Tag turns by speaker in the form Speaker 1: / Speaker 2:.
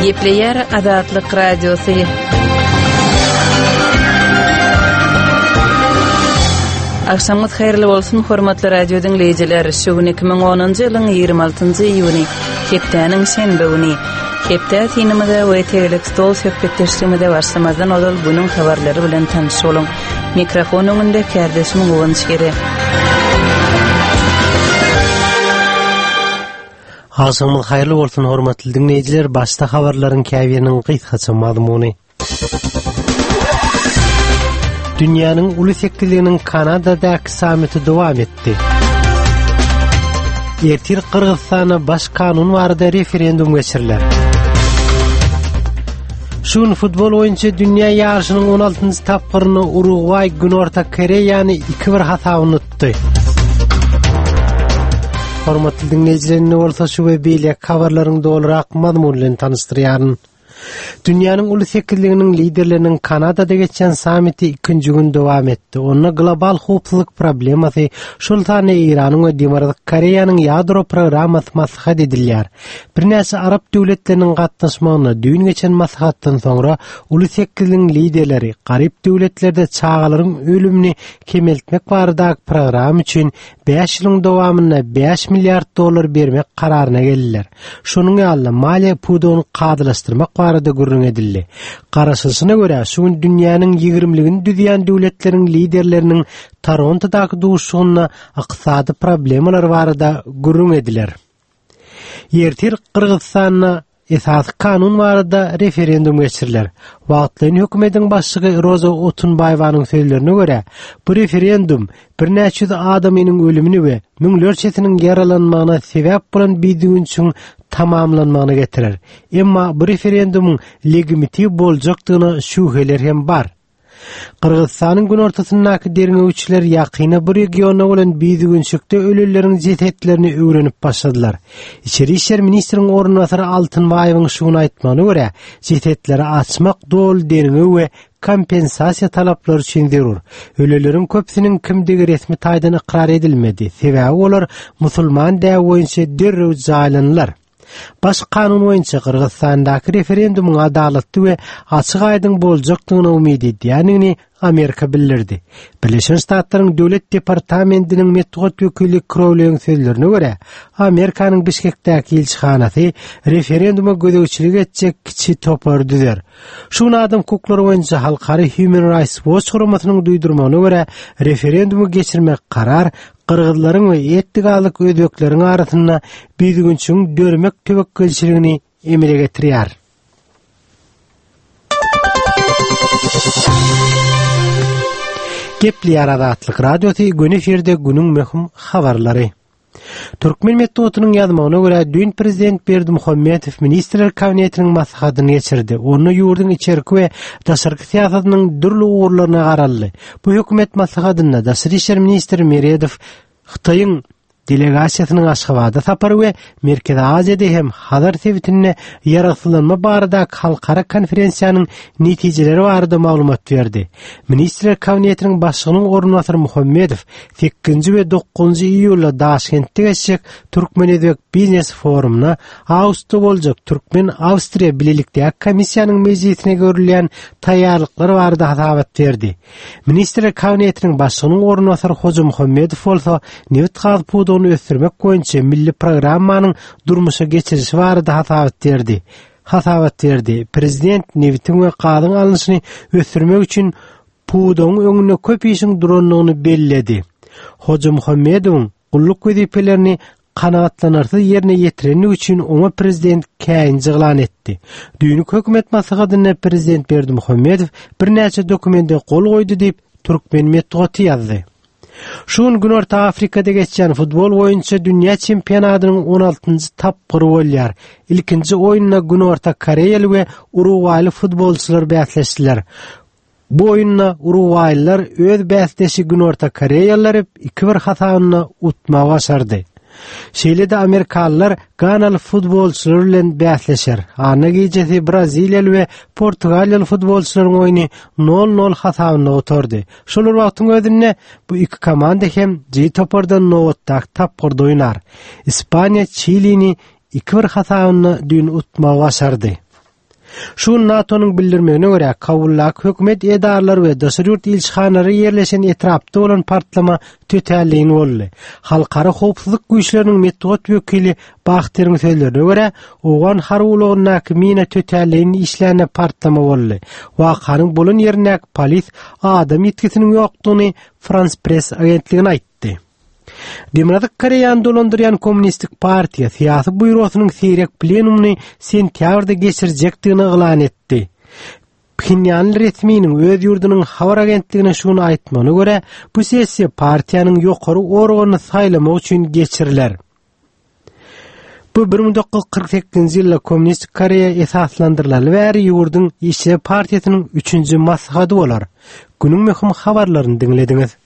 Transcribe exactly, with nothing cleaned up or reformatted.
Speaker 1: Gepleyer Azatlyk Radiosu. Akşamınız hayırlı bolsun hormatly radio dinleyijiler. Şugun iki ming onuncu ýylyň ýygrimi altynjy iýuny, hepdeniň şenbe güni. Hepde tinimizde we tegelik stol söhbetleşmede başlamazdan odal bunyň habarlary bilen tanışy bolun. Mikrofon öňünde kärdeşim Gowunç gere.
Speaker 2: Akşamınız hayırlı bolsun hormatly dinleyijiler. Başta habarlaryň käbiriniň gysgaça mazmuny. Dünýäniň uly sekliliginiň Kanadadaky samity dowam etdi. Ertir Kırgızstana baş kanun barada referendum geçiriler. Şun futbol oyuncu dünýä ýarşynyň on altynjy tapgyryny Uruguay Günorta Koreýany iki bir hatawyny tutdy. Hormatly dinleyijiler, bolsa şu we beýle habarlaryň dolarak mazmun bilen tanışdyrýaryn. Dünýäniň uly sekliliginiň liderleriniň Kanadada geçen samiti ikinji gün dowam etdi. Onda global howpsuzlyk problemasy, şoltany Iranyň we Demokratik Koreýanyň ýadro programmasy maslahat edilýär. Birnäçe arab döwletleriniň gatnaşmagyna düýün geçen maslahatdan soňra uly sekliliginiň liderleri garyp döwletlerde çağalaryň ölümini kemeltmek baradaky program üçin beş ýylyň dowamyna beş milliard dollar bermek kararyna geldiler. Şonuň ýaly maliýe pudony kadylaşdyrmak barada gurrun edildi. Garaşysyna görä, şuň dünýäniň ýigrimligini düzýän döwletleriniň liderleriniň Torontodaky duşugyna ykysady problemalar barada gurrun ediler. Ertir Kırgızstanyň esas kanun barada referendum geçiriler. Wagtlyň hökümetiň başçygy Roza Otunbaýewanyň sözlerine görä, bu referendum birnäçe yüz adamynyň ölümini we müňlerçesiniň yaralanmagyna sebäp bolan biýdigi üçin tamamlanmagyny getirer. Emma bu referendumyň legitimiýeti boljakdygyna şüpheler hem bar. Kırgızstanyň gün ortasyndaky derňewçiler ýakyna bu regiona bolan biýdigünçükde öleleriň jetetlerini öwrenip başladylar. İçeri işler ministriniň ornwasary Altynbaýewyň şuny aýtmagyna görä, jetetleri açmak dol derňew we kompensasiýa talaplary üçin zerur. Öleleriň köpsiniň kimdigi resmi taýdan ikrar edilmedi. Sebäbi olar musulman däw boýunça derrew jaýlanlar. Baş kanun boýunça Kırgızstandaky referendumuň adalatly we açyk aýdyň boljakdygyna umyd edýänini Amerika bildirdi. Birleşen Ştatlaryň döwlet departamentiniň metod wekili Crowleyň sözlerine görä, Amerikanyň Bişkekdäki elçihanasy referenduma gödäwçilik etjek kiçi topar düzer. Şuny adam hukuklary boýunça halkary Human Rights Watch guramasynyň duýdurmagyna görä, referendumy geçirmek karar Kırgızlaryň we etnikalyk özbekleriň arasynda biýdigünçüň dörmek tebekkelçiligini emele getirýär. Gepleyer Azatlyk Radiosu güneferde günüň möhüm habarlary. Türkmen Metodiýatynyň ýazmagyna görä, dün prezident Berdimuhammedow ministrler kabinetiniň maslahatyny geçirdi. Onu ýurduň içerki we daşarky siýasatynyň dürli ugurlaryna garaldy. Bu hökümet maslahatyna daşary işler ministri Meredow Xitoýyň delegasiýasynyň Aşgabatda sapary we Merkezi Aziýada hem Hazar sebitine ýaraşylanma baradaky halkara konferensiýanyň netijeleri barada maglumat berdi. Ministrler kabinetiniň başlygynyň ornwasary Muhammedow sekizinji we dokuzunji iýulda Daşkentde geçecek Türkmen Özbek Biznes Forumuna Awstriyada boljak Türkmen Awstriýa Bilelikdäki komissiýanyň mejlisine görülýän taýýarlyklary barada hasabat berdi. Ministrler kabinetiniň başlygynyň ornwasary Hoja Muhammedow bolsa newt gaz pudy onu ösürmek boýunça milli programmanyň durmuşa geçirişi barada hasabat berdi. Hasabat berdi. Prezident newtin we gazyň alynşyny ösürmek üçin pudyň öňüne köp işiň duranlygyny bellädi. Hoja Muhammedow gulluk wezipelerini kanagatlanarsa yerine ýetirenlik üçin ona prezident käýin jyglan etdi. Düýnük hökümet maslahatyna prezident Berdimuhammedow birnäçe dokumente gol goýdy diýip Türkmen Metodiýaty ýazdy. Şuň gün Orta Afrikada geçen futbol boýunça dünýä çempionatynyň on altynjy tapgyry bolýar. İlkinji oýunda gün Orta Koreýaly we Uruguayly futbolçylar bäsleşdiler. Bu oýunda Uruguaylylar öz bäsdeşi gün Orta Koreýalylary iki bir hatawyna utmagy başardy. Şeýle-de Amerikalılar Ganaly futbolçular bilen bäsleşer. Ana gecesi Braziliýaly we Portugaliýaly futbolçularyň oýny nol nol hasabyna oturdy. Şolar wagtyň özünde bu iki komanda hem J topardan nowatdak tapgyrda oýnar. Ispaniýa Çilini iki bir hasabyna dün utmagy başardy. Şu NATO'nun bildirmegine göre kabullak hökümet edarlar we daşyryurt ilçhanary yerleşen etrapda bolan partlama tötäliğin boldy. Halkara howpsuzlyk güýçleriniň metod wekili Bahtyryň sözlerine göre owan harwulagynak mina tötäliğin işläne partlama boldy. Wakanyň bolan ýerine polis adam ýetkisiniň ýokdugyny France Press agentligine aýtdy. Demokratik Koreýany dolandyrýan Kommunistik Partiýa syýasy buýrogynyň seýrek plenumuny sentýabrda geçirjekdigini elan etdi. Pxinyan resminiň öz ýurdunyň habar agentligine şunu aýtmagyna görä, bu sessiýa partiýanyň ýokary organy saýlamak üçin geçiriler. Bu bir ming dokuz yüz kırk sekizinji ýylda Kommunistik Koreýa esaslandyrylýan we ýurduň işçi partiýasynyň üçünji maslahaty bolar. Günüň möhüm habarlaryny dinlediňiz.